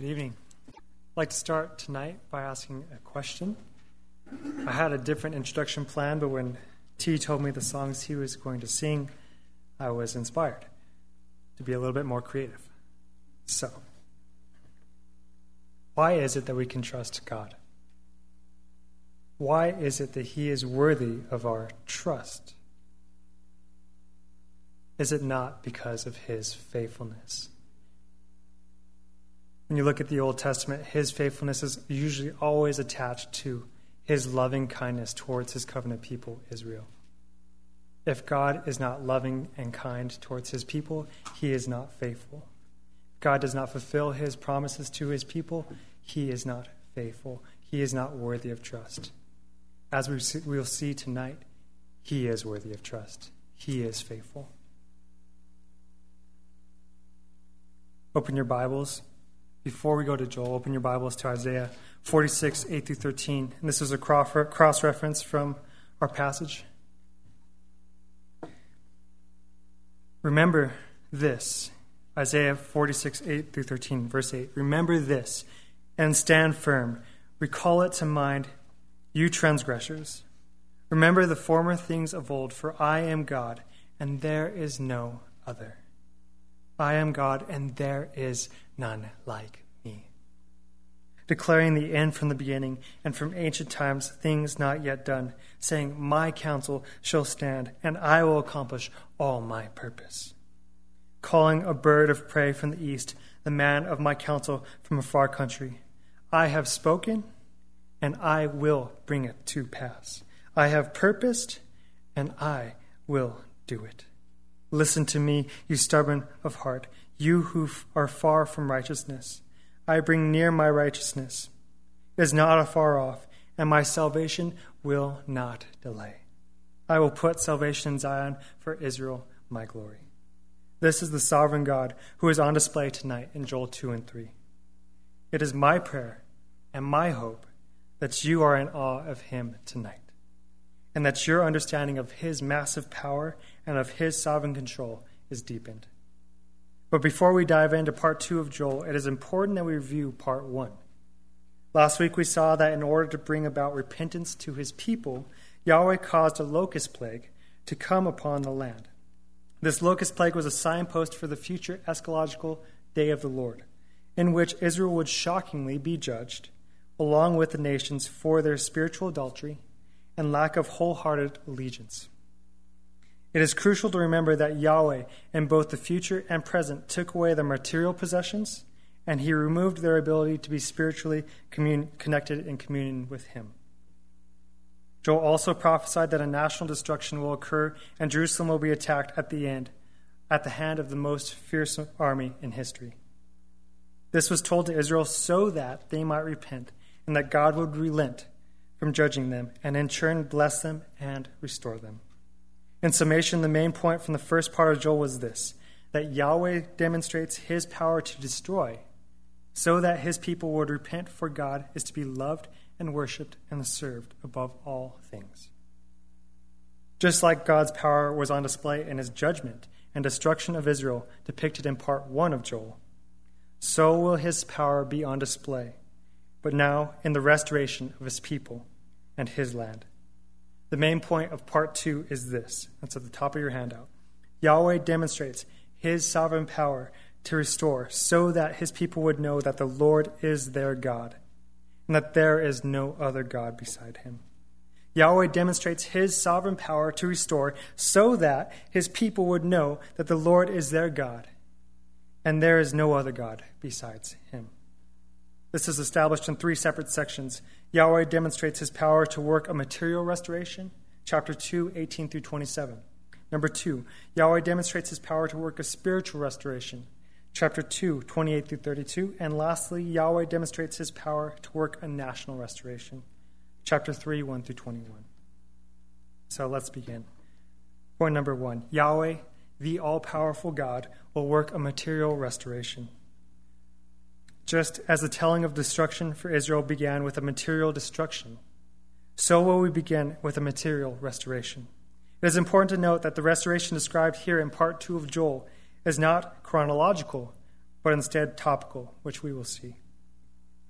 Good evening. I'd like to start tonight by asking a question. I had a different introduction plan, but when T told me the songs he was going to sing, I was inspired to be a little bit more creative. So, why is it that we can trust God? Why is it that He is worthy of our trust? Is it not because of His faithfulness? When you look at the Old Testament, His faithfulness is usually always attached to His loving kindness towards His covenant people, Israel. If God is not loving and kind towards His people, He is not faithful. If God does not fulfill His promises to His people, He is not faithful. He is not worthy of trust. As we'll see tonight, He is worthy of trust. He is faithful. Open your Bibles. Before we go to Joel, open your Bibles to Isaiah 46, 8 through 13. And this is a cross-reference from our passage. Remember this, Isaiah 46, 8 through 13, verse 8. Remember this and stand firm. Recall it to mind, you transgressors. Remember the former things of old, for I am God, and there is no other. I am God, and there is none like me. Declaring the end from the beginning, and from ancient times things not yet done, saying, my counsel shall stand, and I will accomplish all my purpose. Calling a bird of prey from the east, the man of my counsel from a far country. I have spoken, and I will bring it to pass. I have purposed, and I will do it. Listen to me, you stubborn of heart, you who are far from righteousness. I bring near my righteousness. It is not afar off, and my salvation will not delay. I will put salvation in Zion for Israel, my glory. This is the sovereign God who is on display tonight in Joel 2 and 3. It is my prayer and my hope that you are in awe of Him tonight, and that your understanding of His massive power and of His sovereign control is deepened. But before we dive into part 2 of Joel, it is important that we review part 1. Last week we saw that in order to bring about repentance to His people, Yahweh caused a locust plague to come upon the land. This locust plague was a signpost for the future eschatological day of the Lord, in which Israel would shockingly be judged, along with the nations, for their spiritual adultery and lack of wholehearted allegiance. It is crucial to remember that Yahweh, in both the future and present, took away their material possessions, and He removed their ability to be spiritually connected in communion with Him. Joel also prophesied that a national destruction will occur and Jerusalem will be attacked at the hand of the most fierce army in history. This was told to Israel so that they might repent and that God would relent from judging them and in turn bless them and restore them. In summation, the main point from the first part of Joel was this, that Yahweh demonstrates His power to destroy so that His people would repent, for God is to be loved and worshipped and served above all things. Just like God's power was on display in His judgment and destruction of Israel depicted in part 1 of Joel, so will His power be on display, but now in the restoration of His people and His land. The main point of part 2 is this. That's at the top of your handout. Yahweh demonstrates His sovereign power to restore so that His people would know that the Lord is their God and that there is no other God beside Him. Yahweh demonstrates His sovereign power to restore so that His people would know that the Lord is their God and there is no other God besides Him. This is established in 3 separate sections. Yahweh demonstrates His power to work a material restoration, chapter 2, 18 through 27. Number 2, Yahweh demonstrates His power to work a spiritual restoration, chapter 2, 28 through 32. And lastly, Yahweh demonstrates His power to work a national restoration, chapter 3, 1 through 21. So let's begin. Point number 1, Yahweh, the all-powerful God, will work a material restoration. Just as the telling of destruction for Israel began with a material destruction, so will we begin with a material restoration. It is important to note that the restoration described here in part 2 of Joel is not chronological, but instead topical, which we will see.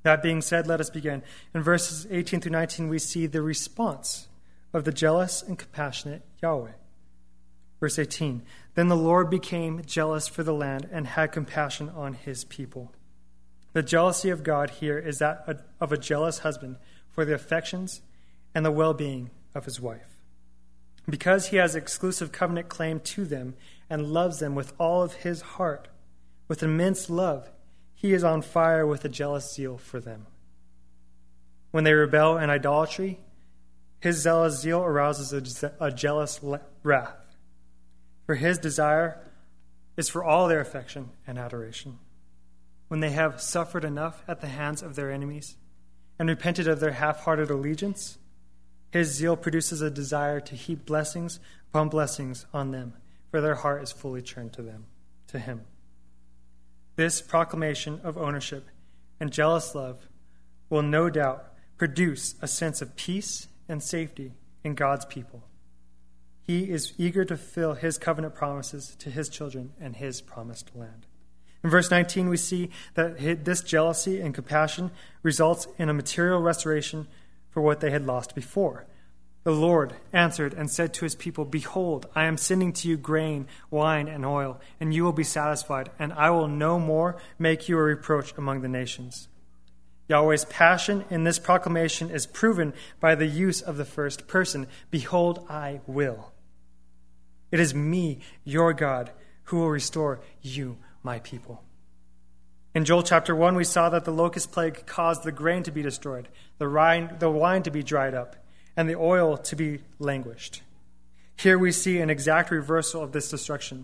That being said, let us begin. In verses 18 through 19, we see the response of the jealous and compassionate Yahweh. Verse 18, then the Lord became jealous for the land and had compassion on his people. The jealousy of God here is that of a jealous husband for the affections and the well-being of his wife. Because he has exclusive covenant claim to them and loves them with all of his heart, with immense love, he is on fire with a jealous zeal for them. When they rebel in idolatry, his zealous zeal arouses a jealous wrath. For his desire is for all their affection and adoration. When they have suffered enough at the hands of their enemies and repented of their half-hearted allegiance, his zeal produces a desire to heap blessings upon blessings on them, for their heart is fully turned to him. This proclamation of ownership and jealous love will no doubt produce a sense of peace and safety in God's people. He is eager to fulfill his covenant promises to his children and his promised land. In verse 19, we see that this jealousy and compassion results in a material restoration for what they had lost before. The Lord answered and said to his people, behold, I am sending to you grain, wine, and oil, and you will be satisfied, and I will no more make you a reproach among the nations. Yahweh's passion in this proclamation is proven by the use of the first person. Behold, I will. It is me, your God, who will restore you, my people. In Joel chapter 1, we saw that the locust plague caused the grain to be destroyed, the wine to be dried up, and the oil to be languished. Here we see an exact reversal of this destruction.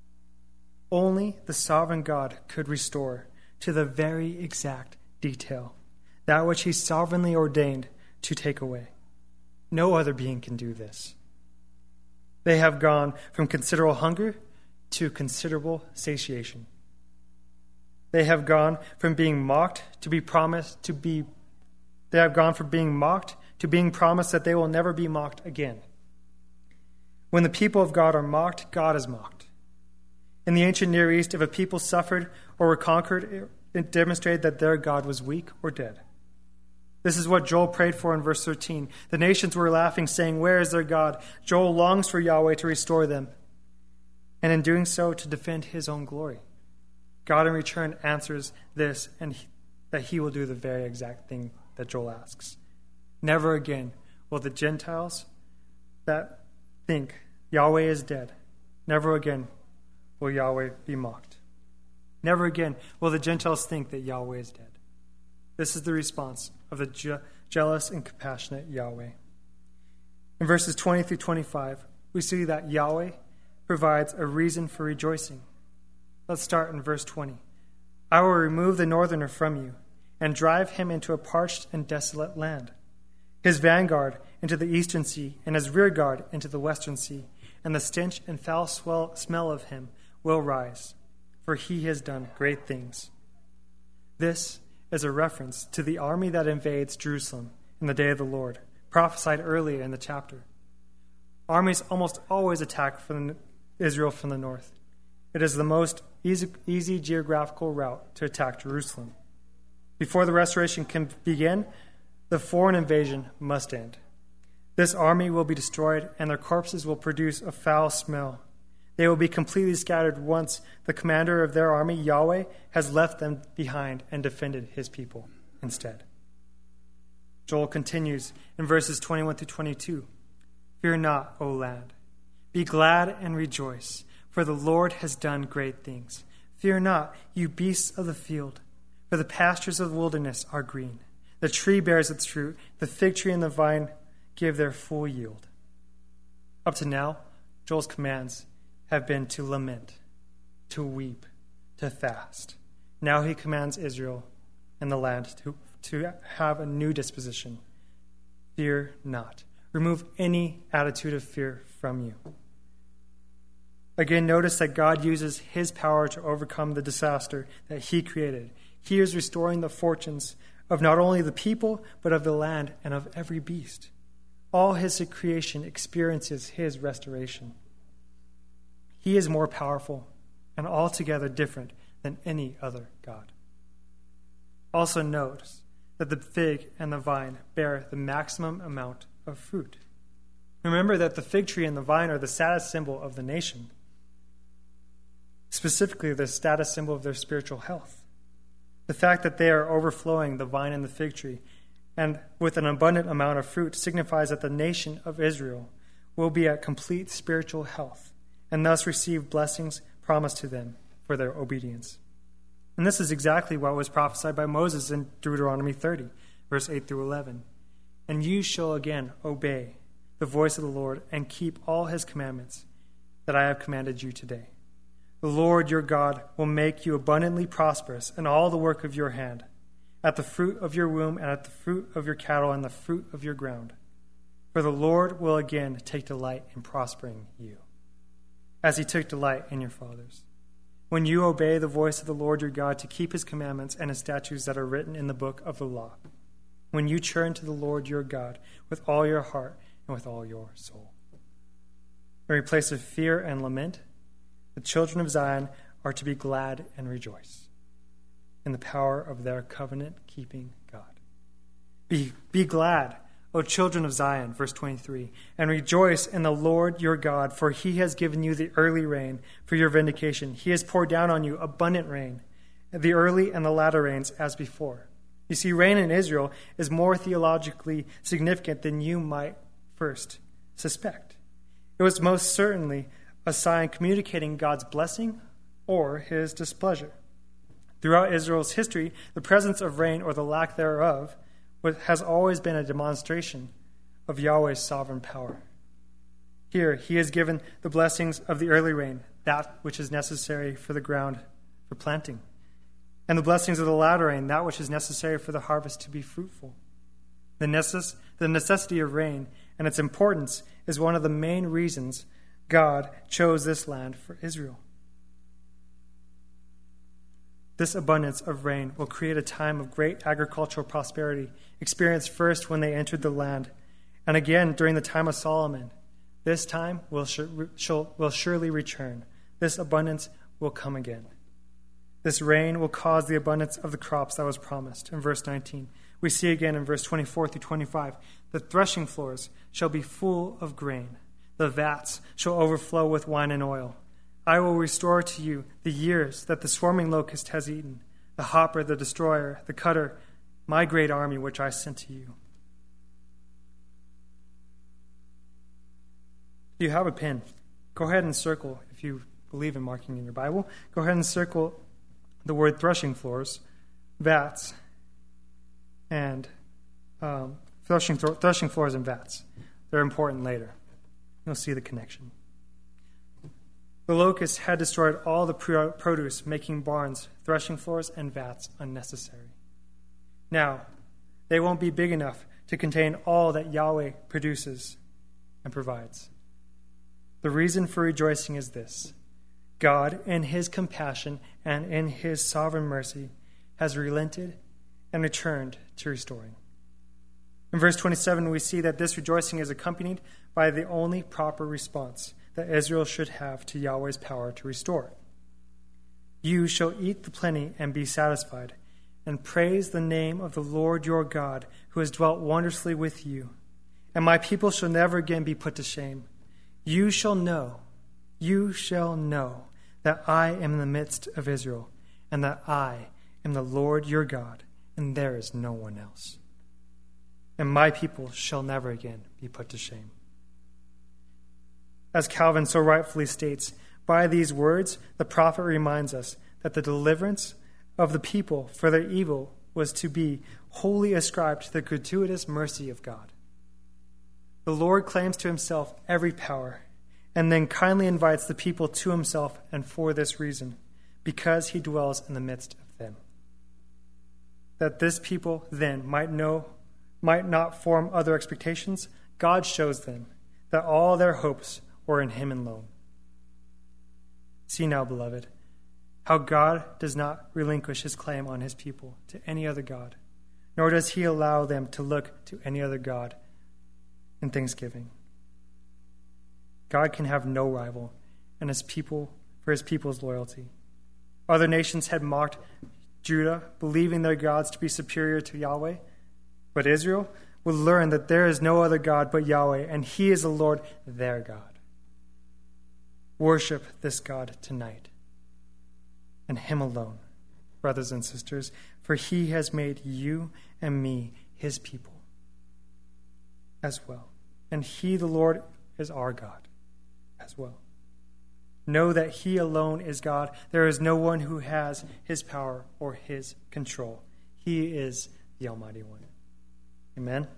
Only the sovereign God could restore to the very exact detail that which he sovereignly ordained to take away. No other being can do this. They have gone from considerable hunger to considerable satiation. They have gone from being mocked to be promised to be. They have gone from being mocked to being promised that they will never be mocked again. When the people of God are mocked, God is mocked. In the ancient Near East, if a people suffered or were conquered, it demonstrated that their God was weak or dead. This is what Joel prayed for in verse 13. The nations were laughing, saying, where is their God? Joel longs for Yahweh to restore them, and in doing so, to defend his own glory. God in return answers this, and that he will do the very exact thing that Joel asks. Never again will the Gentiles that think Yahweh is dead, never again will Yahweh be mocked. Never again will the Gentiles think that Yahweh is dead. This is the response of the jealous and compassionate Yahweh. In verses 20 through 25, we see that Yahweh provides a reason for rejoicing. Let's start in verse 20. I will remove the northerner from you and drive him into a parched and desolate land, his vanguard into the eastern sea and his rear guard into the western sea, and the stench and foul smell of him will rise, for he has done great things. This is a reference to the army that invades Jerusalem in the day of the Lord, prophesied earlier in the chapter. Armies almost always attack Israel from the north. It is the most easy geographical route to attack Jerusalem. Before the restoration can begin, the foreign invasion must end. This army will be destroyed, and their corpses will produce a foul smell. They will be completely scattered once the commander of their army, Yahweh, has left them behind and defended his people instead. Joel continues in verses 21 through 22. Fear not, O land. Be glad and rejoice, for the Lord has done great things. Fear not, you beasts of the field, for the pastures of the wilderness are green. The tree bears its fruit, the fig tree and the vine give their full yield. Up to now, Joel's commands have been to lament, to weep, to fast. Now he commands Israel and the land to have a new disposition. Fear not. Remove any attitude of fear from you. Again, notice that God uses his power to overcome the disaster that he created. He is restoring the fortunes of not only the people, but of the land and of every beast. All his creation experiences his restoration. He is more powerful and altogether different than any other God. Also notice that the fig and the vine bear the maximum amount of fruit. Remember that the fig tree and the vine are the status symbol of the nation, specifically the status symbol of their spiritual health. The fact that they are overflowing, the vine and the fig tree, and with an abundant amount of fruit, signifies that the nation of Israel will be at complete spiritual health and thus receive blessings promised to them for their obedience. And this is exactly what was prophesied by Moses in Deuteronomy 30, verse 8 through 11. And you shall again obey the voice of the Lord and keep all his commandments that I have commanded you today. The Lord your God will make you abundantly prosperous in all the work of your hand, at the fruit of your womb and at the fruit of your cattle and the fruit of your ground. For the Lord will again take delight in prospering you, as he took delight in your fathers. When you obey the voice of the Lord your God to keep his commandments and his statutes that are written in the book of the law, when you turn to the Lord your God with all your heart and with all your soul. In place of fear and lament, the children of Zion are to be glad and rejoice in the power of their covenant-keeping God. Be glad, O children of Zion, verse 23, and rejoice in the Lord your God, for he has given you the early rain for your vindication. He has poured down on you abundant rain, the early and the latter rains as before. You see, rain in Israel is more theologically significant than you might first suspect. It was most certainly a sign communicating God's blessing or his displeasure. Throughout Israel's history, the presence of rain or the lack thereof has always been a demonstration of Yahweh's sovereign power. Here, he has given the blessings of the early rain, that which is necessary for the ground for planting, and the blessings of the latter rain, that which is necessary for the harvest to be fruitful. The necessity of rain and its importance is one of the main reasons God chose this land for Israel. This abundance of rain will create a time of great agricultural prosperity, experienced first when they entered the land, and again during the time of Solomon. This time will surely return. This abundance will come again. This rain will cause the abundance of the crops that was promised. In verse 19, we see again in verse 24 through 25, the threshing floors shall be full of grain. The vats shall overflow with wine and oil. I will restore to you the years that the swarming locust has eaten, the hopper, the destroyer, the cutter, my great army which I sent to you. If you have a pen, go ahead and circle, if you believe in marking in your Bible, go ahead and circle the word threshing floors, vats, and threshing floors and vats. They're important later. You'll see the connection. The locusts had destroyed all the produce, making barns, threshing floors, and vats unnecessary. Now, they won't be big enough to contain all that Yahweh produces and provides. The reason for rejoicing is this: God, in his compassion and in his sovereign mercy, has relented and returned to restoring. In verse 27, we see that this rejoicing is accompanied by the only proper response that Israel should have to Yahweh's power to restore. You shall eat the plenty and be satisfied, and praise the name of the Lord your God, who has dwelt wondrously with you. And my people shall never again be put to shame. You shall know that I am in the midst of Israel, and that I am the Lord your God, and there is no one else. And my people shall never again be put to shame. As Calvin so rightfully states, by these words, the prophet reminds us that the deliverance of the people for their evil was to be wholly ascribed to the gratuitous mercy of God. The Lord claims to himself every power, and then kindly invites the people to himself, and for this reason, because he dwells in the midst of them. That this people then might not form other expectations, God shows them that all their hopes were in him alone. See now, beloved, how God does not relinquish his claim on his people to any other God, nor does he allow them to look to any other God in thanksgiving. God can have no rival for his people's loyalty. Other nations had mocked Judah, believing their gods to be superior to Yahweh. But Israel would learn that there is no other God but Yahweh, and he is the Lord, their God. Worship this God tonight, and him alone, brothers and sisters, for he has made you and me his people as well. And he, the Lord, is our God as well. Know that he alone is God. There is no one who has his power or his control. He is the Almighty One. Amen.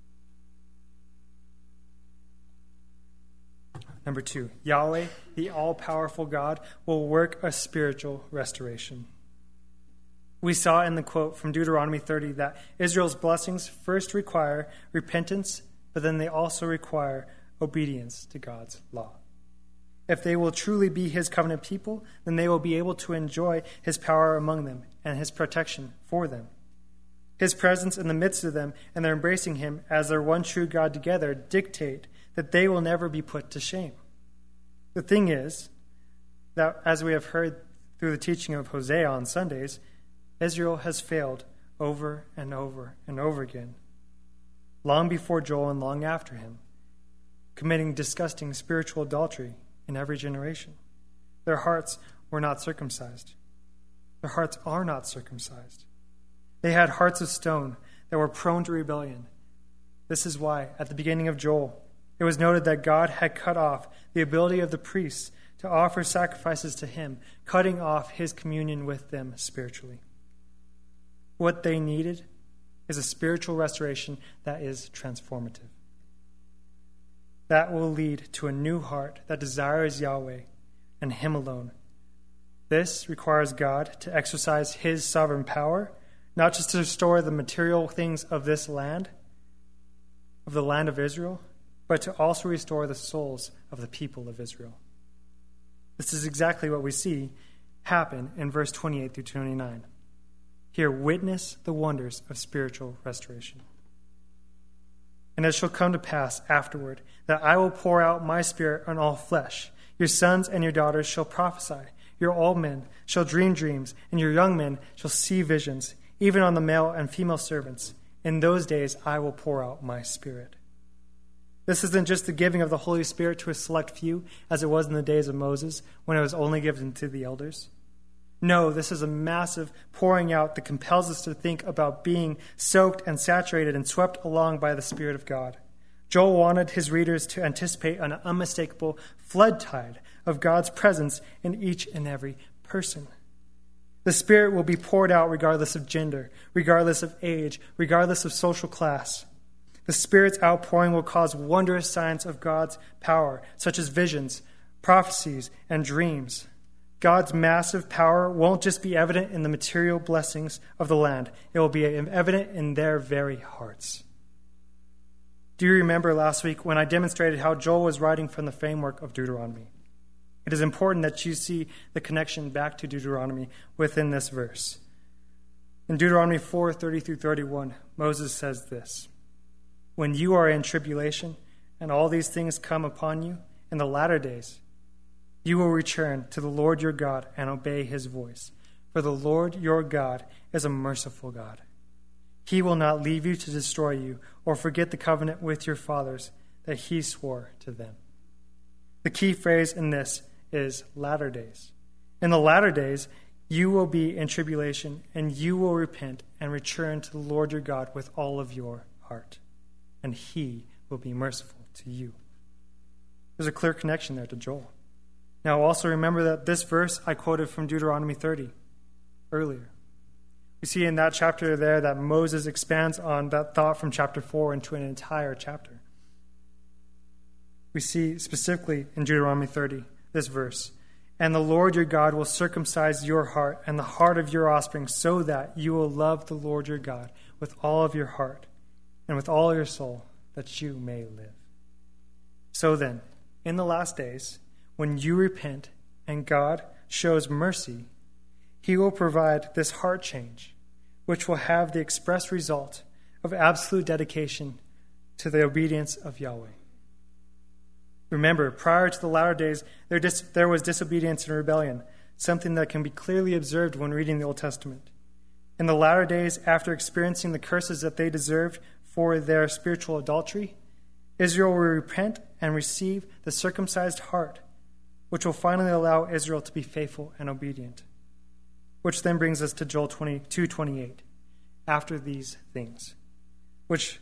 Number 2, Yahweh, the all-powerful God, will work a spiritual restoration. We saw in the quote from Deuteronomy 30 that Israel's blessings first require repentance, but then they also require obedience to God's law. If they will truly be his covenant people, then they will be able to enjoy his power among them and his protection for them. His presence in the midst of them and their embracing him as their one true God together dictate that they will never be put to shame. The thing is that, as we have heard through the teaching of Hosea on Sundays, Israel has failed over and over and over again, long before Joel and long after him, committing disgusting spiritual adultery in every generation. Their hearts were not circumcised. Their hearts are not circumcised. They had hearts of stone that were prone to rebellion. This is why, at the beginning of Joel, it was noted that God had cut off the ability of the priests to offer sacrifices to him, cutting off his communion with them spiritually. What they needed is a spiritual restoration that is transformative. That will lead to a new heart that desires Yahweh and him alone. This requires God to exercise his sovereign power, not just to restore the material things of this land, of the land of Israel, but to also restore the souls of the people of Israel. This is exactly what we see happen in verse 28 through 29. Here, witness the wonders of spiritual restoration. And it shall come to pass afterward that I will pour out my spirit on all flesh. Your sons and your daughters shall prophesy. Your old men shall dream dreams, and your young men shall see visions, even on the male and female servants. In those days I will pour out my spirit. This isn't just the giving of the Holy Spirit to a select few, as it was in the days of Moses, when it was only given to the elders. No, this is a massive pouring out that compels us to think about being soaked and saturated and swept along by the Spirit of God. Joel wanted his readers to anticipate an unmistakable flood tide of God's presence in each and every person. The Spirit will be poured out regardless of gender, regardless of age, regardless of social class. The Spirit's outpouring will cause wondrous signs of God's power, such as visions, prophecies, and dreams. God's massive power won't just be evident in the material blessings of the land. It will be evident in their very hearts. Do you remember last week when I demonstrated how Joel was writing from the framework of Deuteronomy? It is important that you see the connection back to Deuteronomy within this verse. In Deuteronomy 4:30 through 31, Moses says this: When you are in tribulation, and all these things come upon you in the latter days, you will return to the Lord your God and obey his voice. For the Lord your God is a merciful God. He will not leave you to destroy you or forget the covenant with your fathers that he swore to them. The key phrase in this is latter days. In the latter days, you will be in tribulation, and you will repent and return to the Lord your God with all of your heart, and he will be merciful to you. There's a clear connection there to Joel. Now, also remember that this verse I quoted from Deuteronomy 30 earlier. We see in that chapter there that Moses expands on that thought from chapter 4 into an entire chapter. We see specifically in Deuteronomy 30 this verse: And the Lord your God will circumcise your heart and the heart of your offspring, so that you will love the Lord your God with all of your heart and with all your soul, that you may live. So then, in the last days, when you repent and God shows mercy, he will provide this heart change, which will have the express result of absolute dedication to the obedience of Yahweh. Remember, prior to the latter days, there was disobedience and rebellion, something that can be clearly observed when reading the Old Testament. In the latter days, after experiencing the curses that they deserved for their spiritual adultery, Israel will repent and receive the circumcised heart, which will finally allow Israel to be faithful and obedient. Which then brings us to Joel 2:28. After these things, which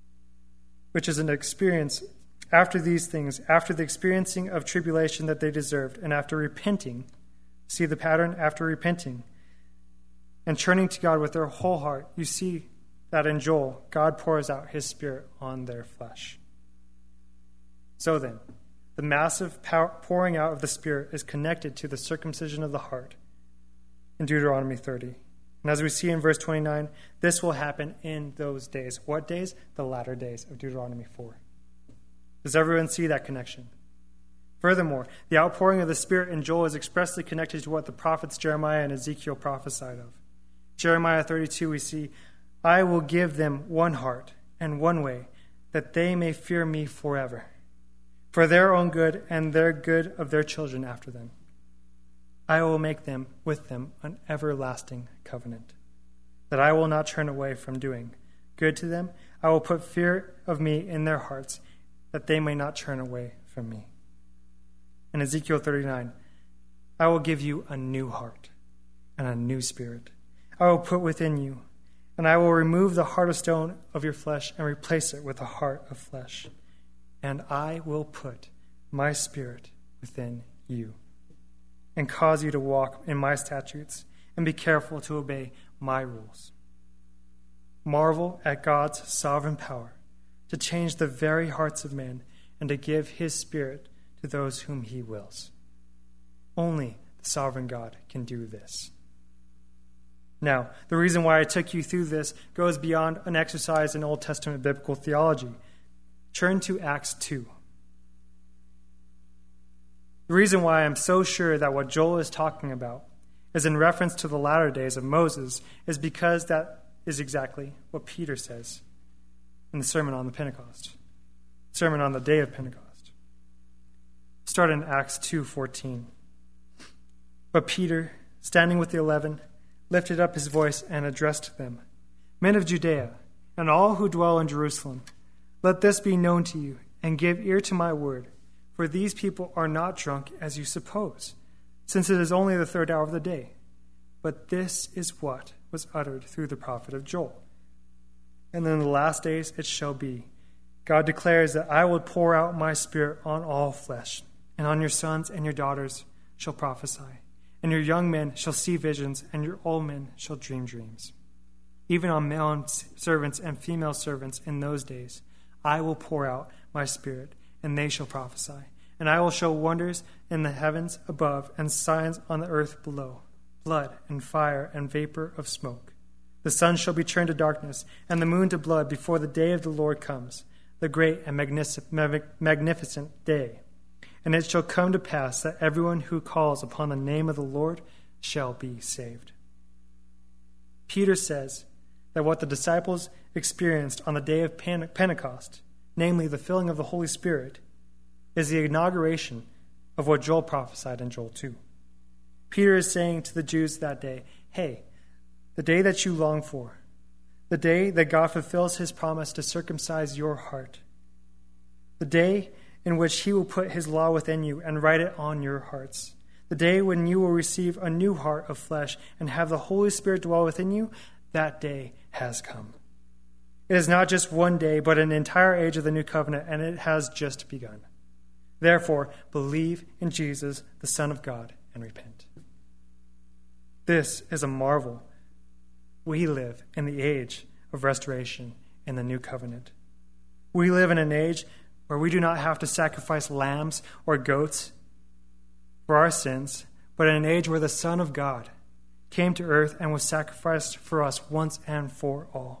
is an experience after these things, after the experiencing of tribulation that they deserved, and after repenting, see the pattern, after repenting and turning to God with their whole heart, you see that in Joel, God pours out his Spirit on their flesh. So then, the massive pouring out of the Spirit is connected to the circumcision of the heart in Deuteronomy 30. And as we see in verse 29, this will happen in those days. What days? The latter days of Deuteronomy 4. Does everyone see that connection? Furthermore, the outpouring of the Spirit in Joel is expressly connected to what the prophets Jeremiah and Ezekiel prophesied of. Jeremiah 32, we see, I will give them one heart and one way, that they may fear me forever, for their own good and their good of their children after them. I will make them with them an everlasting covenant, that I will not turn away from doing good to them. I will put fear of me in their hearts, that they may not turn away from me. In Ezekiel 39, I will give you a new heart and a new spirit. I will put within you, and I will remove the heart of stone of your flesh and replace it with a heart of flesh. And I will put my spirit within you, and cause you to walk in my statutes, and be careful to obey my rules. Marvel at God's sovereign power to change the very hearts of men and to give his Spirit to those whom he wills. Only the sovereign God can do this. Now, the reason why I took you through this goes beyond an exercise in Old Testament biblical theology. Turn to Acts 2. The reason why I'm so sure that what Joel is talking about is in reference to the latter days of Moses is because that is exactly what Peter says in the Sermon on the day of Pentecost. Start in Acts 2:14. But Peter, standing with the 11, lifted up his voice and addressed them, Men of Judea, and all who dwell in Jerusalem, let this be known to you, and give ear to my word. For these people are not drunk as you suppose, since it is only the third hour of the day. But this is what was uttered through the prophet of Joel. And then in the last days it shall be, God declares that I will pour out my Spirit on all flesh, and on your sons and your daughters shall prophesy, and your young men shall see visions, and your old men shall dream dreams. Even on male servants and female servants in those days I will pour out my Spirit, and they shall prophesy. And I will show wonders in the heavens above and signs on the earth below, blood and fire and vapor of smoke. The sun shall be turned to darkness and the moon to blood before the day of the Lord comes, the great and magnificent day. And it shall come to pass that everyone who calls upon the name of the Lord shall be saved. Peter says that what the disciples experienced on the day of Pentecost, namely the filling of the Holy Spirit, is the inauguration of what Joel prophesied in Joel 2. Peter is saying to the Jews that day, hey, the day that you long for, the day that God fulfills his promise to circumcise your heart, the day in which he will put his law within you and write it on your hearts, the day when you will receive a new heart of flesh and have the Holy Spirit dwell within you, that day has come. It is not just one day, but an entire age of the new covenant, and it has just begun. Therefore, believe in Jesus, the Son of God, and repent. This is a marvel. We live in the age of restoration in the new covenant. We live in an age where we do not have to sacrifice lambs or goats for our sins, but in an age where the Son of God came to earth and was sacrificed for us once and for all,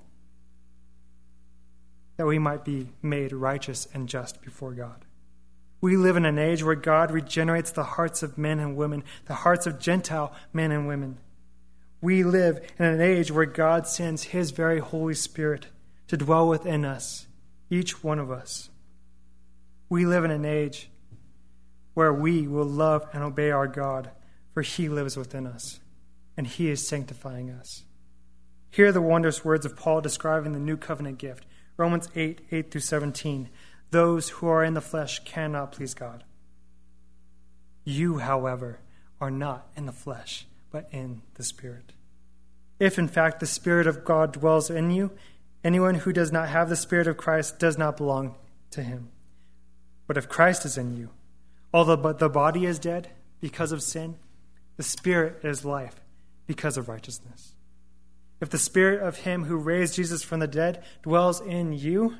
that we might be made righteous and just before God. We live in an age where God regenerates the hearts of men and women, the hearts of Gentile men and women. We live in an age where God sends his very Holy Spirit to dwell within us, each one of us. We live in an age where we will love and obey our God, for he lives within us, and he is sanctifying us. Hear the wondrous words of Paul describing the new covenant gift. Romans 8 through 17. Those who are in the flesh cannot please God. You, however, are not in the flesh, but in the Spirit. If, in fact, the Spirit of God dwells in you, anyone who does not have the Spirit of Christ does not belong to him. But if Christ is in you, although the body is dead because of sin, the Spirit is life because of righteousness. If the Spirit of him who raised Jesus from the dead dwells in you,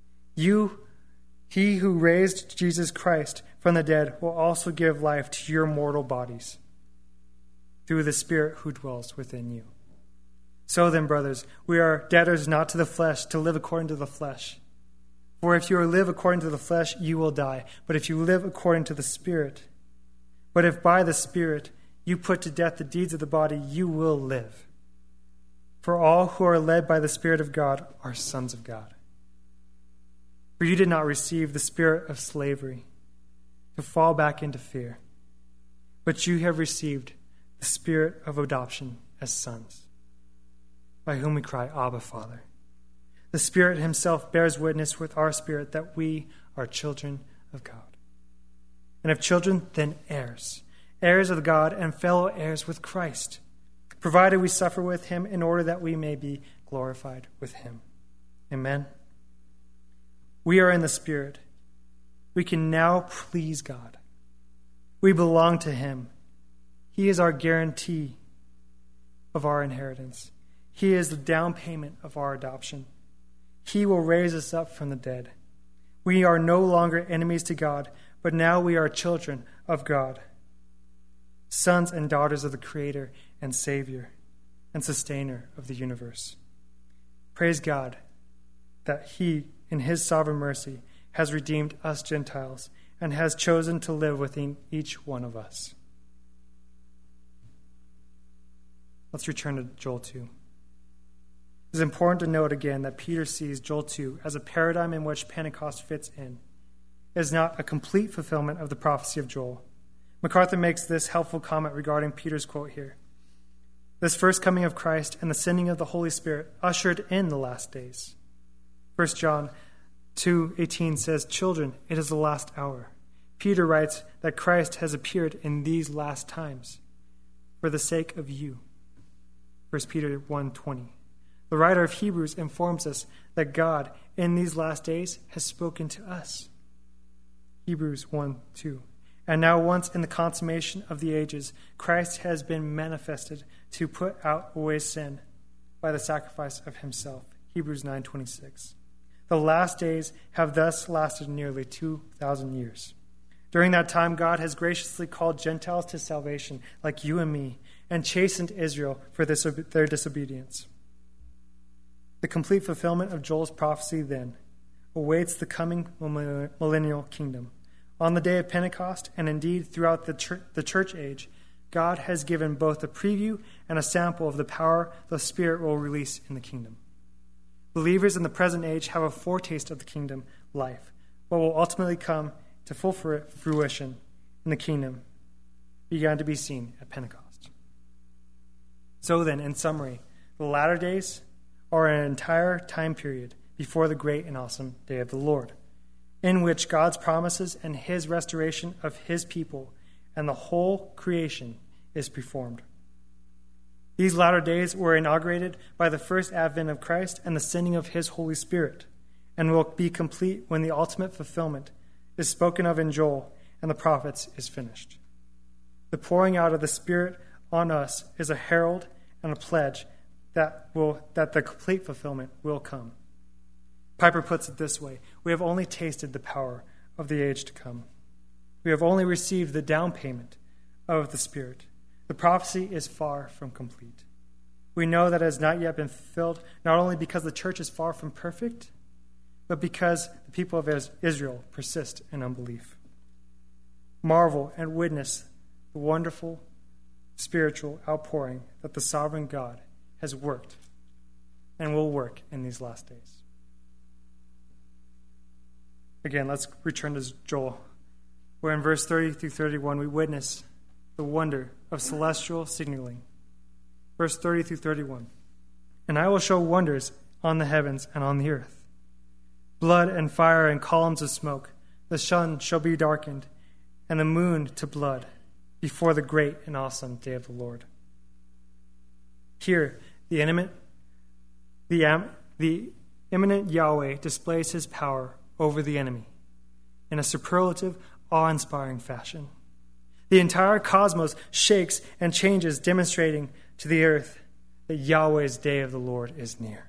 he who raised Jesus Christ from the dead will also give life to your mortal bodies through the Spirit who dwells within you. So then, brothers, we are debtors not to the flesh to live according to the flesh. For if you live according to the flesh, you will die. But if you live according to the Spirit, but if by the Spirit you put to death the deeds of the body, you will live. For all who are led by the Spirit of God are sons of God. For you did not receive the spirit of slavery to fall back into fear, but you have received the Spirit of adoption as sons, by whom we cry, Abba, Father. The Spirit himself bears witness with our spirit that we are children of God. And if children, then heirs, heirs of God and fellow heirs with Christ, provided we suffer with him in order that we may be glorified with him. Amen. We are in the Spirit. We can now please God. We belong to him. He is our guarantee of our inheritance. He is the down payment of our adoption. He will raise us up from the dead. We are no longer enemies to God, but now we are children of God, sons and daughters of the Creator and Savior and Sustainer of the universe. Praise God that he, in his sovereign mercy, has redeemed us Gentiles and has chosen to live within each one of us. Let's return to Joel 2. It is important to note again that Peter sees Joel 2 as a paradigm in which Pentecost fits in. It is not a complete fulfillment of the prophecy of Joel. MacArthur makes this helpful comment regarding Peter's quote here. This first coming of Christ and the sending of the Holy Spirit ushered in the last days. 1 John 2:18 says, "Children, it is the last hour." Peter writes that Christ has appeared in these last times for the sake of you. 1 Peter 1:20. The writer of Hebrews informs us that God, in these last days, has spoken to us. Hebrews 1:2. And now once in the consummation of the ages, Christ has been manifested to put out away sin by the sacrifice of himself. Hebrews 9:26. The last days have thus lasted nearly 2,000 years. During that time, God has graciously called Gentiles to salvation, like you and me, and chastened Israel for their disobedience. The complete fulfillment of Joel's prophecy, then, awaits the coming millennial kingdom. On the day of Pentecost, and indeed throughout the church age, God has given both a preview and a sample of the power the Spirit will release in the kingdom. Believers in the present age have a foretaste of the kingdom life, what will ultimately come to full fruition in the kingdom began to be seen at Pentecost. So then, in summary, the latter days are an entire time period before the great and awesome day of the Lord, in which God's promises and his restoration of his people and the whole creation is performed. These latter days were inaugurated by the first advent of Christ and the sending of his Holy Spirit, and will be complete when the ultimate fulfillment is spoken of in Joel and the prophets is finished. The pouring out of the Spirit on us is a herald and a pledge that the complete fulfillment will come. Piper puts it this way: we have only tasted the power of the age to come. We have only received the down payment of the Spirit. The prophecy is far from complete. We know that it has not yet been fulfilled, not only because the church is far from perfect, but because the people of Israel persist in unbelief. Marvel and witness the wonderful spiritual outpouring that the sovereign God has worked and will work in these last days. Again, let's return to Joel, where in verse 30 through 31 we witness the wonder of celestial signaling. Verse 30 through 31. and I will show wonders on the heavens and on the earth. Blood and fire and columns of smoke. The sun shall be darkened, and the moon to blood, before the great and awesome day of the Lord. Here, the imminent Yahweh displays his power over the enemy in a superlative, awe-inspiring fashion. The entire cosmos shakes and changes, demonstrating to the earth that Yahweh's day of the Lord is near.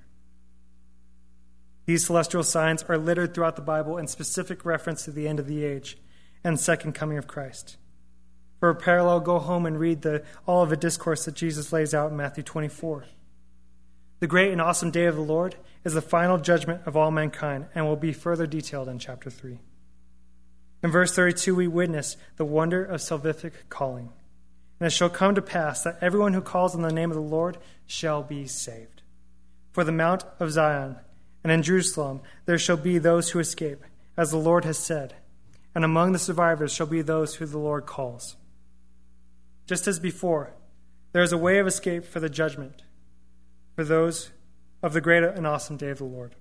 These celestial signs are littered throughout the Bible in specific reference to the end of the age and second coming of Christ. For a parallel, go home and read the Olivet Discourse that Jesus lays out in Matthew 24. The great and awesome day of the Lord is the final judgment of all mankind and will be further detailed in chapter 3. In verse 32, we witness the wonder of salvific calling. And it shall come to pass that everyone who calls on the name of the Lord shall be saved. For the Mount of Zion and in Jerusalem there shall be those who escape, as the Lord has said, and among the survivors shall be those who the Lord calls. Just as before, there is a way of escape for the judgment, for those of the great and awesome day of the Lord.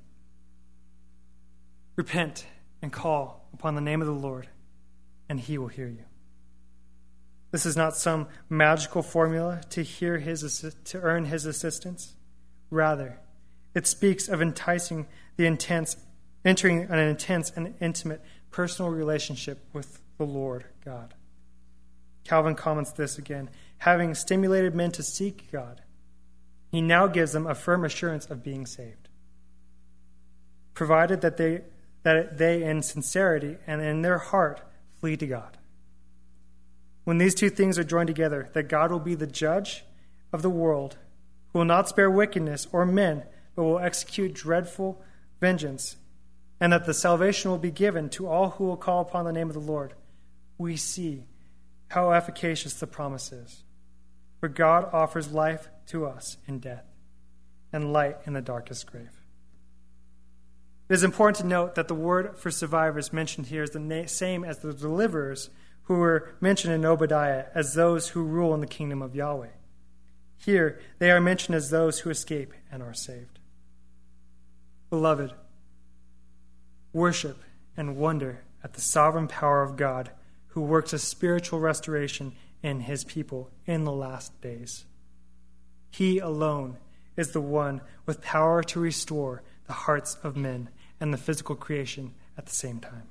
Repent and call upon the name of the Lord, and he will hear you. This is not some magical formula to earn his assistance. Rather, it speaks of entering an intense and intimate personal relationship with the Lord God. Calvin comments this again. Having stimulated men to seek God, he now gives them a firm assurance of being saved, provided that they in sincerity and in their heart flee to God. When these two things are joined together, that God will be the judge of the world, who will not spare wickedness or men, but will execute dreadful vengeance, and that the salvation will be given to all who will call upon the name of the Lord, we see how efficacious the promise is. For God offers life to us in death and light in the darkest grave. It is important to note that the word for survivors mentioned here is the same as the deliverers who were mentioned in Obadiah as those who rule in the kingdom of Yahweh. Here, they are mentioned as those who escape and are saved. Beloved, worship and wonder at the sovereign power of God who works a spiritual restoration in his people in the last days. He alone is the one with power to restore the hearts of men and the physical creation at the same time.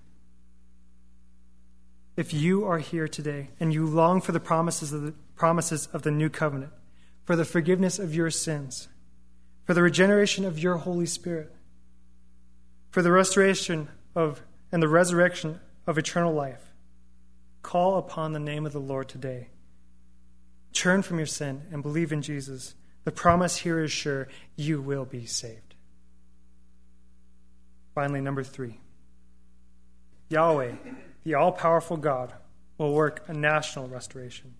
If you are here today and you long for the promises of the new covenant, for the forgiveness of your sins, for the regeneration of your Holy Spirit, for the restoration of and the resurrection of eternal life, call upon the name of the Lord today. Turn from your sin and believe in Jesus. The promise here is sure: you will be saved. Finally, number 3. Yahweh, the all-powerful God, will work a national restoration.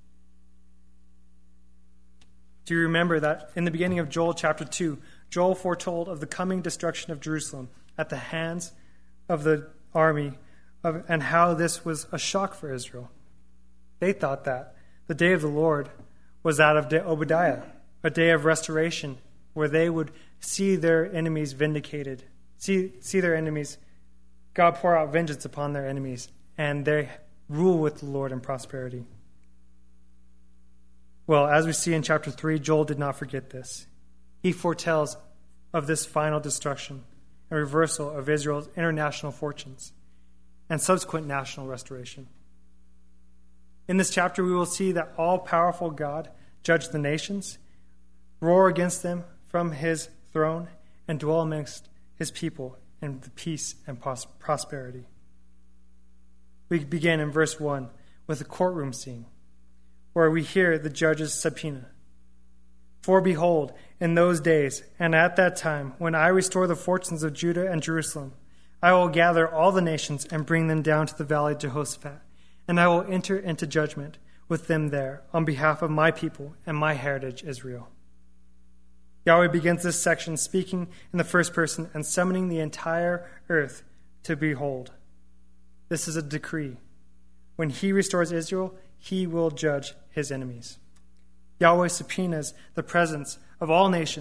Do you remember that in the beginning of Joel chapter 2, Joel foretold of the coming destruction of Jerusalem at the hands of the army, and how this was a shock for Israel? They thought that the day of the Lord was that of Obadiah, a day of restoration where they would see their enemies vindicated, see their enemies, God pour out vengeance upon their enemies, and they rule with the Lord in prosperity. Well, as we see in chapter 3, Joel did not forget this. He foretells of this final destruction and reversal of Israel's international fortunes and subsequent national restoration. In this chapter, we will see that all-powerful God judged the nations, roar against them from his throne, and dwell amongst his people in the peace and prosperity. We begin in verse 1 with a courtroom scene where we hear the judge's subpoena. For behold, in those days and at that time, when I restore the fortunes of Judah and Jerusalem, I will gather all the nations and bring them down to the valley of Jehoshaphat, and I will enter into judgment with them there on behalf of my people and my heritage Israel. Yahweh begins this section speaking in the first person and summoning the entire earth to behold. This is a decree. When he restores Israel, he will judge his enemies. Yahweh subpoenas the presence of all nations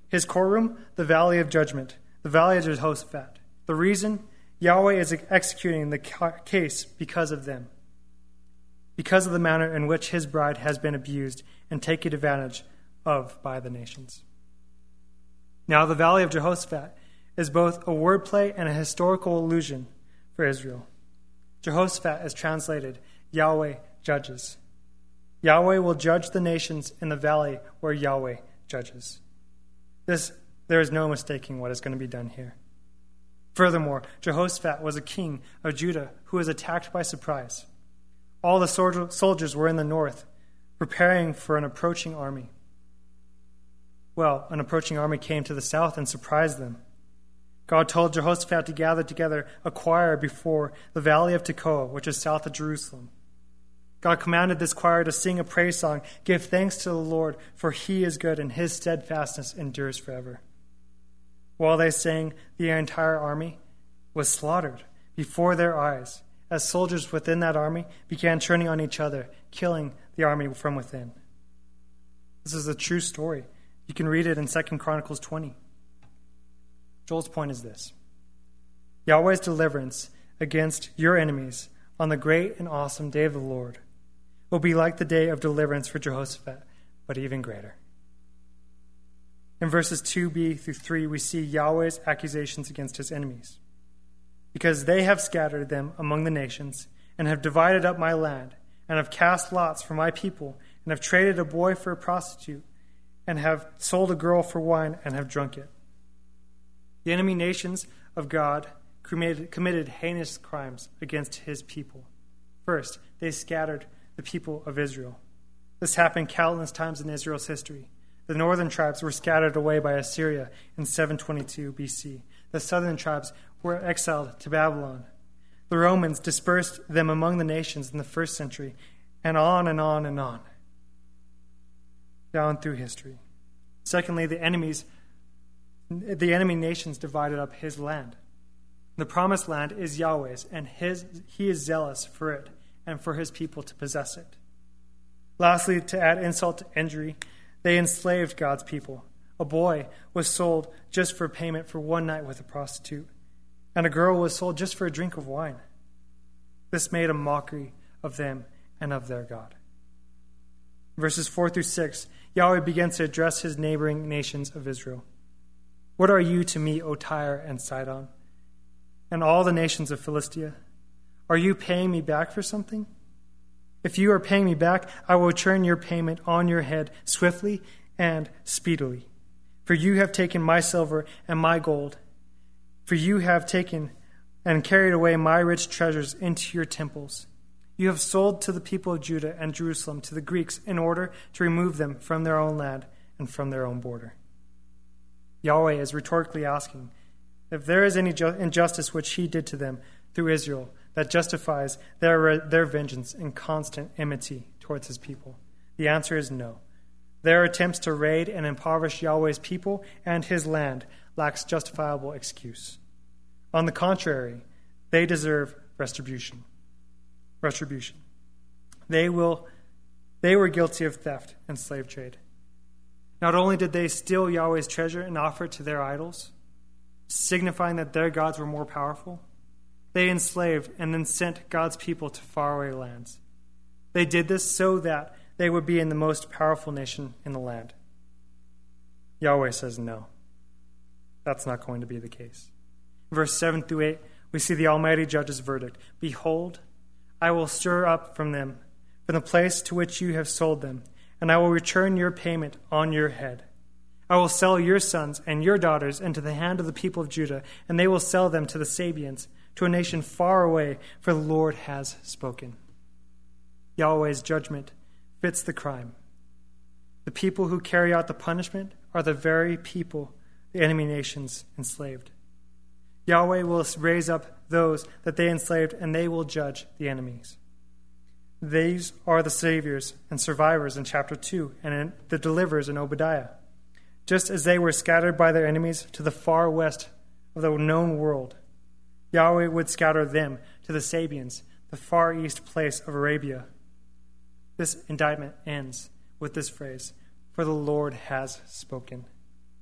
His courtroom, the valley of judgment, the valley of Jehoshaphat. The reason? Yahweh is executing the case because of them, because of the manner in which his bride has been abused and taken advantage of by the nations. Now, the valley of Jehoshaphat is both a wordplay and a historical allusion for Israel. Jehoshaphat is translated Yahweh judges. Yahweh will judge the nations in the valley where Yahweh judges. There is no mistaking what is going to be done here. Furthermore, Jehoshaphat was a king of Judah who was attacked by surprise. All the soldiers were in the north, preparing for an approaching army. Well, an approaching army came to the south and surprised them. God told Jehoshaphat to gather together a choir before the valley of Tekoa, which is south of Jerusalem. God commanded this choir to sing a praise song, "Give thanks to the Lord, for he is good, and his steadfastness endures forever." While they sang, the entire army was slaughtered before their eyes, as soldiers within that army began turning on each other, killing the army from within. This is a true story. You can read it in 2 Chronicles 20. Joel's point is this: Yahweh's deliverance against your enemies on the great and awesome day of the Lord will be like the day of deliverance for Jehoshaphat, but even greater. In verses 2b through 3, we see Yahweh's accusations against his enemies. Because they have scattered them among the nations, and have divided up my land, and have cast lots for my people, and have traded a boy for a prostitute, and have sold a girl for wine, and have drunk it. The enemy nations of God committed heinous crimes against his people. First, they scattered the people of Israel. This happened countless times in Israel's history. The northern tribes were scattered away by Assyria in 722 BC. The southern tribes were exiled to Babylon. The Romans dispersed them among the nations in the first century, and on and on and on, down through history. Secondly, the enemy nations divided up his land. The promised land is Yahweh's, and he is zealous for it and for his people to possess it. Lastly, to add insult to injury, they enslaved God's people. A boy was sold just for payment for one night with a prostitute, and a girl was sold just for a drink of wine. This made a mockery of them and of their God. Verses 4 through 6, Yahweh begins to address his neighboring nations of Israel. What are you to me, O Tyre and Sidon, and all the nations of Philistia? Are you paying me back for something? If you are paying me back, I will return your payment on your head swiftly and speedily. For you have taken my silver and my gold. For you have taken and carried away my rich treasures into your temples. You have sold to the people of Judah and Jerusalem to the Greeks in order to remove them from their own land and from their own border. Yahweh is rhetorically asking if there is any injustice which he did to them through Israel that justifies their vengeance and constant enmity towards his people. The answer is no. Their attempts to raid and impoverish Yahweh's people and his land lacks justifiable excuse. On the contrary, they deserve retribution. They were guilty of theft and slave trade. Not only did they steal Yahweh's treasure and offer it to their idols, signifying that their gods were more powerful, they enslaved and then sent God's people to faraway lands. They did this so that they would be in the most powerful nation in the land. Yahweh says no. That's not going to be the case. In verse 7 through 8, we see the Almighty Judge's verdict. Behold, I will stir up from them, from the place to which you have sold them, and I will return your payment on your head. I will sell your sons and your daughters into the hand of the people of Judah, and they will sell them to the Sabeans, to a nation far away, for the Lord has spoken. Yahweh's judgment fits the crime. The people who carry out the punishment are the very people the enemy nations enslaved. Yahweh will raise up those that they enslaved, and they will judge the enemies. These are the saviors and survivors in chapter 2 and the deliverers in Obadiah. Just as they were scattered by their enemies to the far west of the known world, Yahweh would scatter them to the Sabeans, the far east place of Arabia. This indictment ends with this phrase, for the Lord has spoken.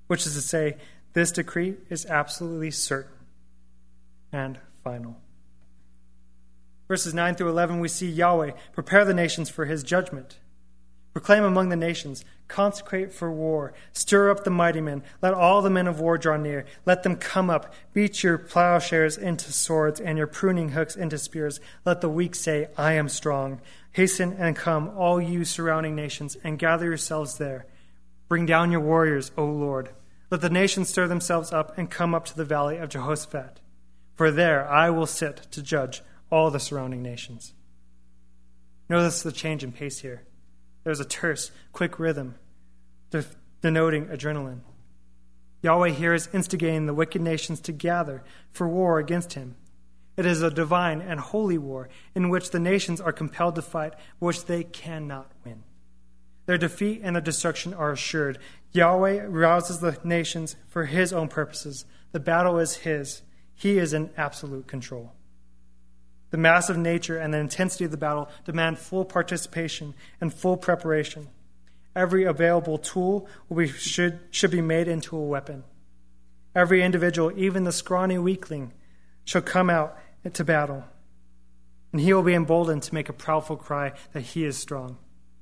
which is to say, this decree is absolutely certain and final. Verses 9 through 11, we see Yahweh prepare the nations for his judgment. Proclaim among the nations, consecrate for war, stir up the mighty men, let all the men of war draw near, let them come up, beat your plowshares into swords and your pruning hooks into spears. Let the weak say, I am strong. Hasten and come, all you surrounding nations, and gather yourselves there. Bring down your warriors, O Lord. Let the nations stir themselves up and come up to the valley of Jehoshaphat. For there I will sit to judge all the surrounding nations. Notice the change in pace here. There's a terse, quick rhythm denoting adrenaline. Yahweh here is instigating the wicked nations to gather for war against him. It is a divine and holy war in which the nations are compelled to fight, which they cannot win. Their defeat and their destruction are assured. Yahweh rouses the nations for his own purposes. The battle is his. He is in absolute control. The massive nature and the intensity of the battle demand full participation and full preparation. Every available tool should be made into a weapon. Every individual, even the scrawny weakling, shall come out to battle, and he will be emboldened to make a proudful cry that he is strong.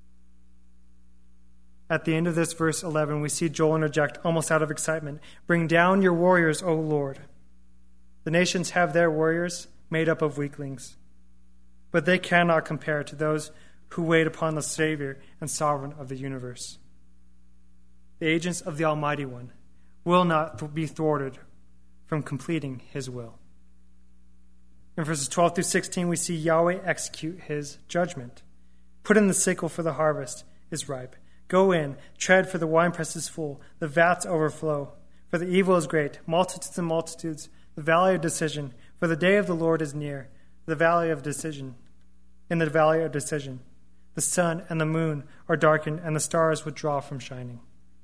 At the end of this verse 11, we see Joel interject almost out of excitement, "Bring down your warriors, O Lord." The nations have their warriors made up of weaklings, but they cannot compare to those who wait upon the Savior and Sovereign of the universe. The agents of the Almighty One will not be thwarted from completing his will. In verses 12 through 16, we see Yahweh execute his judgment. Put in the sickle, for the harvest is ripe. Go in, tread, for the winepress is full, the vats overflow. For the evil is great, multitudes and multitudes, the valley of decision. For the day of the Lord is near, the valley of decision. In the valley of decision, the sun and the moon are darkened, and the stars withdraw from shining.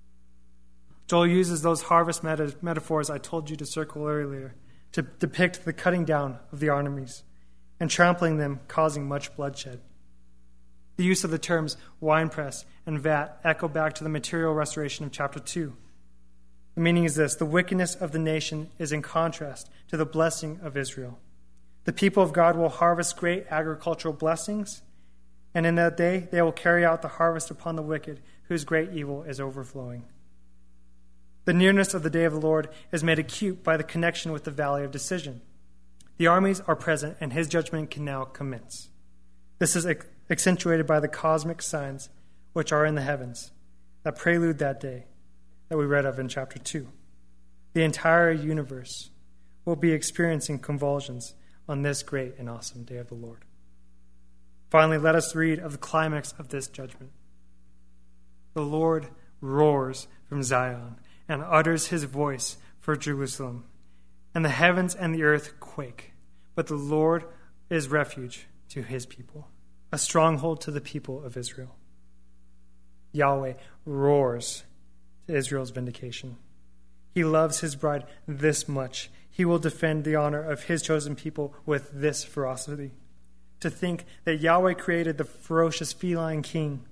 Joel uses those harvest metaphors I told you to circle earlier to depict the cutting down of the armies and trampling them, causing much bloodshed. The use of the terms winepress and vat echo back to the material restoration of chapter 2. The meaning is this: the wickedness of the nation is in contrast to the blessing of Israel. The people of God will harvest great agricultural blessings, and in that day they will carry out the harvest upon the wicked, whose great evil is overflowing. The nearness of the day of the Lord is made acute by the connection with the valley of decision. The armies are present, and his judgment can now commence. This is accentuated by the cosmic signs which are in the heavens that prelude that day that we read of in chapter 2. The entire universe will be experiencing convulsions on this great and awesome day of the Lord. Finally, let us read of the climax of this judgment. The Lord roars from Zion and utters his voice for Jerusalem, and the heavens and the earth quake. But the Lord is refuge to his people, a stronghold to the people of Israel. Yahweh roars to Israel's vindication. He loves his bride this much. He will defend the honor of his chosen people with this ferocity. To think that Yahweh created the ferocious feline king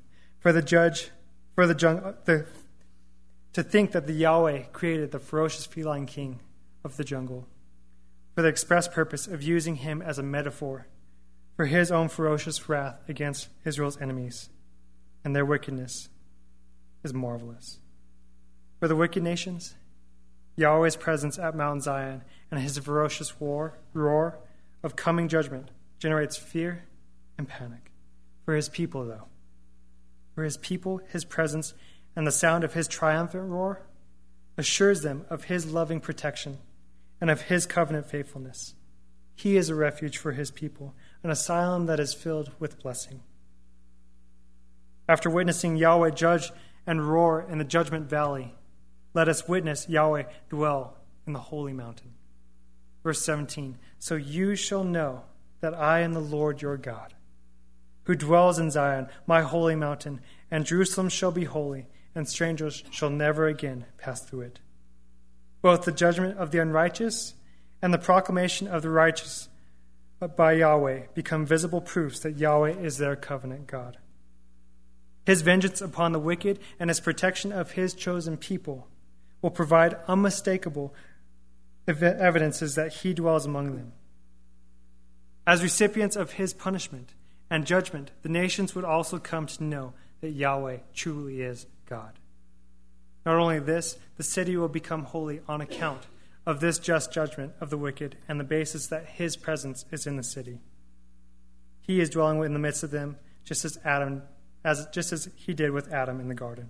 to think that the Yahweh created the ferocious feline king of the jungle for the express purpose of using him as a metaphor for his own ferocious wrath against Israel's enemies and their wickedness is marvelous. For the wicked nations, Yahweh's presence at Mount Zion and his ferocious roar of coming judgment generates fear and panic. For his people, though, his presence and the sound of his triumphant roar assures them of his loving protection and of his covenant faithfulness. He is a refuge for his people, an asylum that is filled with blessing. After witnessing Yahweh judge and roar in the judgment valley, let us witness Yahweh dwell in the holy mountain. Verse 17, so you shall know that I am the Lord your God, who dwells in Zion, my holy mountain, and Jerusalem shall be holy, and strangers shall never again pass through it. Both the judgment of the unrighteous and the proclamation of the righteous by Yahweh become visible proofs that Yahweh is their covenant God. His vengeance upon the wicked and his protection of his chosen people will provide unmistakable evidences that he dwells among them. As recipients of his punishment and judgment, the nations would also come to know that Yahweh truly is God. Not only this, the city will become holy on account of this just judgment of the wicked and the basis that his presence is in the city. He is dwelling in the midst of them, just as he did with Adam in the garden.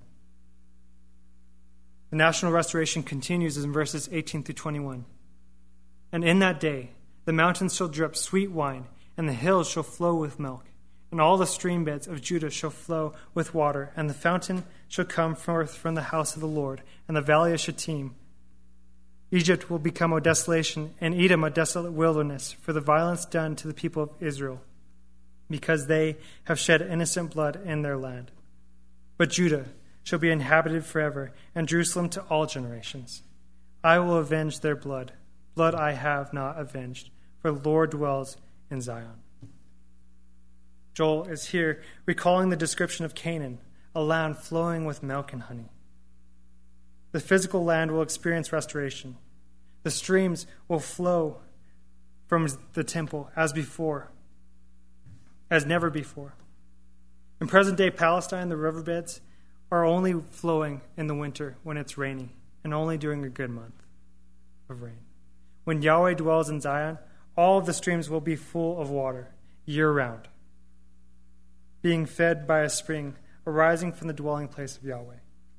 The national restoration continues in verses 18 through 21. And in that day, the mountains shall drip sweet wine, and the hills shall flow with milk, and all the stream beds of Judah shall flow with water, and the fountain shall come forth from the house of the Lord, and the valley of Shittim. Egypt will become a desolation, and Edom a desolate wilderness, for the violence done to the people of Israel, because they have shed innocent blood in their land. But Judah shall be inhabited forever, and Jerusalem to all generations. I will avenge their blood. Blood I have not avenged, for the Lord dwells in Zion. Joel is here recalling the description of Canaan, a land flowing with milk and honey. The physical land will experience restoration. The streams will flow from the temple as never before. In present-day Palestine, the riverbeds are only flowing in the winter when it's rainy, and only during a good month of rain. When Yahweh dwells in Zion, all of the streams will be full of water year-round, being fed by a spring arising from the dwelling place of Yahweh.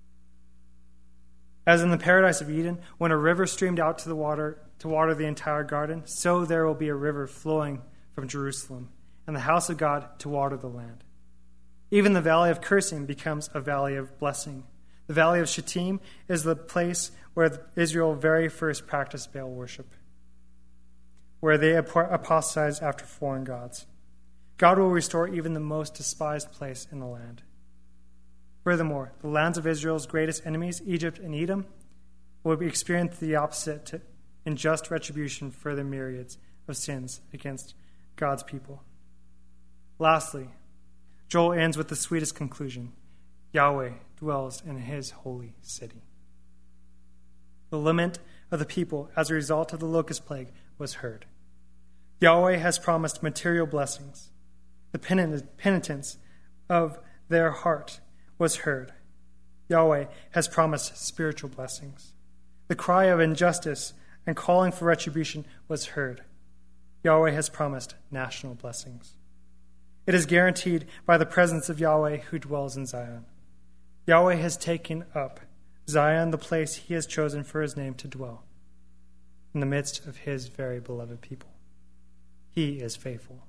As in the paradise of Eden, when a river streamed out to water the entire garden, so there will be a river flowing from Jerusalem and the house of God to water the land. Even the valley of cursing becomes a valley of blessing. The valley of Shittim is the place where Israel very first practiced Baal worship, where they apostatized after foreign gods. God will restore even the most despised place in the land. Furthermore, the lands of Israel's greatest enemies, Egypt and Edom, will experience the opposite in just retribution for their myriads of sins against God's people. Lastly, Joel ends with the sweetest conclusion. Yahweh dwells in his holy city. The lament of the people as a result of the locust plague was heard. Yahweh has promised material blessings. The penitence of their heart was heard. Yahweh has promised spiritual blessings. The cry of injustice and calling for retribution was heard. Yahweh has promised national blessings. It is guaranteed by the presence of Yahweh who dwells in Zion. Yahweh has taken up Zion, the place he has chosen for his name to dwell, in the midst of his very beloved people. He is faithful.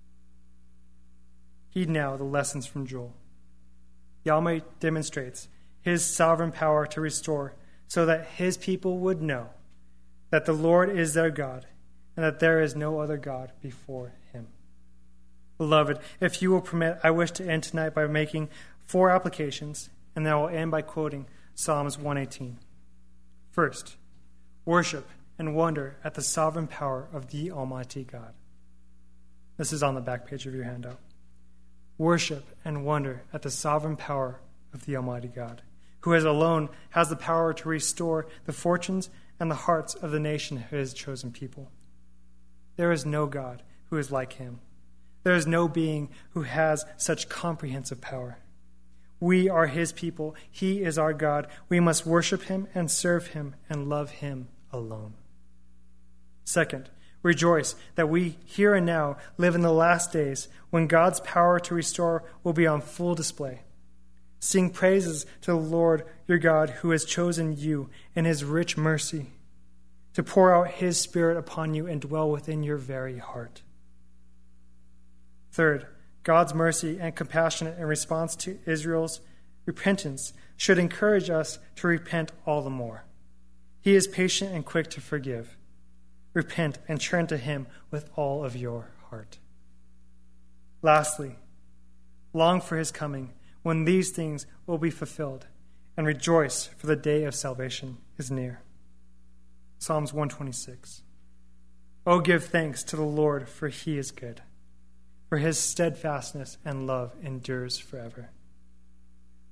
Heed now the lessons from Joel. Yahweh demonstrates his sovereign power to restore so that his people would know that the Lord is their God and that there is no other God before him. Beloved, if you will permit, I wish to end tonight by making 4 applications, and then I will end by quoting Psalms 118. First, worship and wonder at the sovereign power of the Almighty God. This is on the back page of your handout. Worship and wonder at the sovereign power of the Almighty God, who alone has the power to restore the fortunes and the hearts of the nation of his chosen people. There is no God who is like him. There is no being who has such comprehensive power. We are his people. He is our God. We must worship him and serve him and love him alone. Second, rejoice that we here and now live in the last days when God's power to restore will be on full display. Sing praises to the Lord your God who has chosen you in his rich mercy to pour out his Spirit upon you and dwell within your very heart. Third, God's mercy and compassion in response to Israel's repentance should encourage us to repent all the more. He is patient and quick to forgive. Repent and turn to him with all of your heart. Lastly, long for his coming, when these things will be fulfilled, and rejoice, for the day of salvation is near. Psalms 126. Oh, give thanks to the Lord, for he is good, for his steadfastness and love endures forever.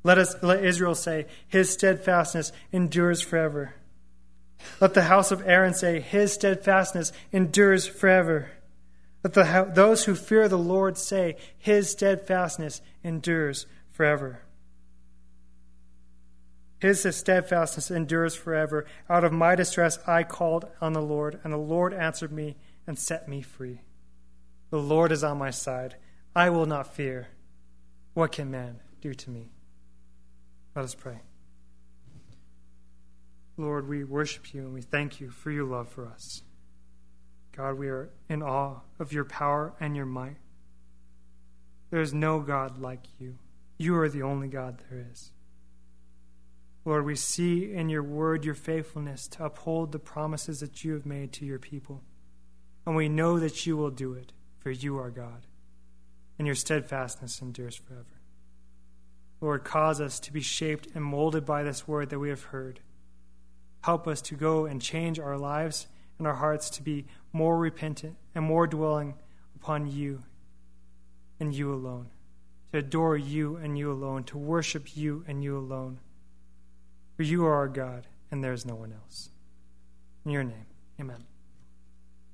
Let Israel say, his steadfastness endures forever. Let the house of Aaron say, his steadfastness endures forever. Let those who fear the Lord say, his steadfastness endures forever. His steadfastness endures forever. Out of my distress I called on the Lord, and the Lord answered me and set me free. The Lord is on my side. I will not fear. What can man do to me? Let us pray. Lord, we worship you and we thank you for your love for us. God, we are in awe of your power and your might. There is no God like you. You are the only God there is. Lord, we see in your word your faithfulness to uphold the promises that you have made to your people. And we know that you will do it, for you are God, and your steadfastness endures forever. Lord, cause us to be shaped and molded by this word that we have heard. Help us to go and change our lives and our hearts to be more repentant and more dwelling upon you and you alone, to adore you and you alone, to worship you and you alone. For you are our God, and there is no one else. In your name, amen.